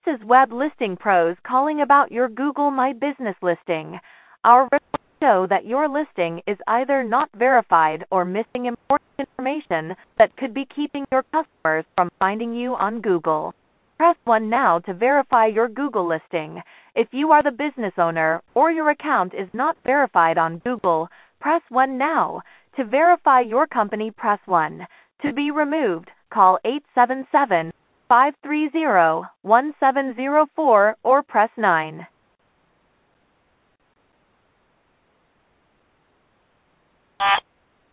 is Web Listing Pros calling about your Google My Business listing. Our results show that your listing is either not verified or missing important information that could be keeping your customers from finding you on Google. Press 1 now to verify your Google listing. If you are the business owner or your account is not verified on Google, press 1 now. To verify your company, press 1. To be removed, call 877-530-1704 or press 9.